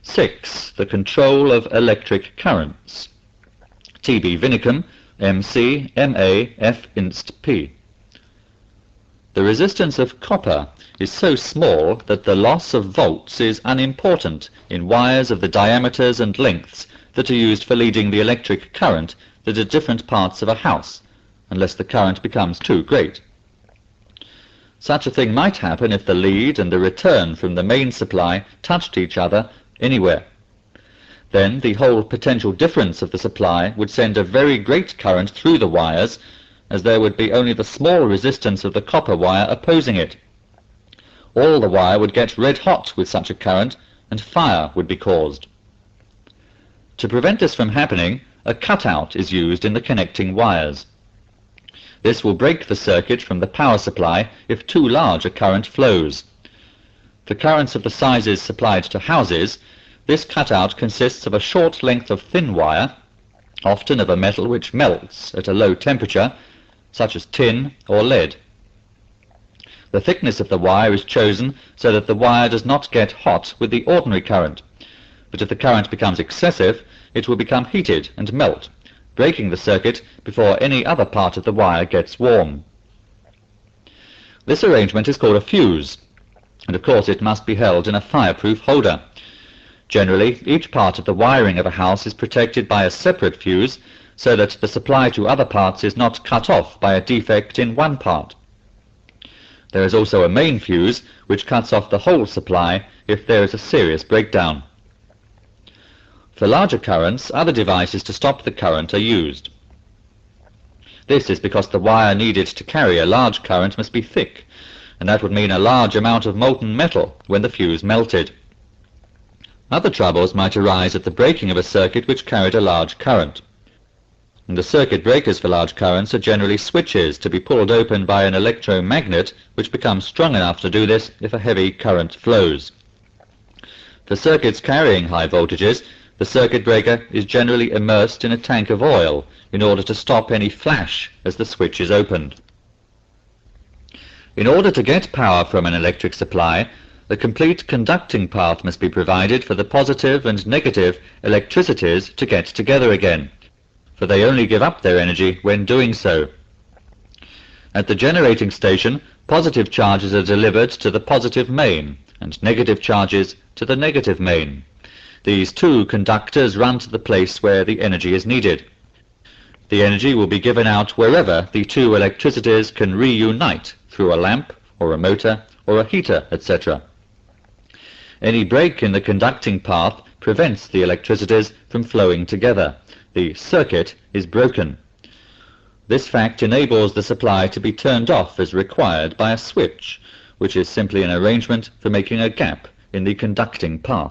6. The control of electric currents. T.B. Vinicum, M.C., M.A., F. Inst. P. The resistance of copper is so small that the loss of volts is unimportant in wires of the diameters and lengths that are used for leading the electric current that are different parts of a house, unless the current becomes too great. Such a thing might happen if the lead and the return from the main supply touched each other anywhere. Then the whole potential difference of the supply would send a very great current through the wires, as there would be only the small resistance of the copper wire opposing it. All the wire would get red hot with such a current, and fire would be caused. To prevent this from happening, a cutout is used in the connecting wires. This will break the circuit from the power supply if too large a current flows. For currents of the sizes supplied to houses, this cutout consists of a short length of thin wire, often of a metal which melts at a low temperature, such as tin or lead. The thickness of the wire is chosen so that the wire does not get hot with the ordinary current, but if the current becomes excessive, it will become heated and melt, breaking the circuit before any other part of the wire gets warm. This arrangement is called a fuse, and of course it must be held in a fireproof holder. Generally, each part of the wiring of a house is protected by a separate fuse, so that the supply to other parts is not cut off by a defect in one part. There is also a main fuse, which cuts off the whole supply if there is a serious breakdown. For larger currents, other devices to stop the current are used. This is because the wire needed to carry a large current must be thick, and that would mean a large amount of molten metal when the fuse melted. Other troubles might arise at the breaking of a circuit which carried a large current. And the circuit breakers for large currents are generally switches to be pulled open by an electromagnet, which becomes strong enough to do this if a heavy current flows. For circuits carrying high voltages, the circuit breaker is generally immersed in a tank of oil in order to stop any flash as the switch is opened. In order to get power from an electric supply, a complete conducting path must be provided for the positive and negative electricities to get together again, for they only give up their energy when doing so. At the generating station, positive charges are delivered to the positive main, and negative charges to the negative main. These two conductors run to the place where the energy is needed. The energy will be given out wherever the two electricities can reunite through a lamp, or a motor, or a heater, etc. Any break in the conducting path prevents the electricities from flowing together. The circuit is broken. This fact enables the supply to be turned off as required by a switch, which is simply an arrangement for making a gap in the conducting path.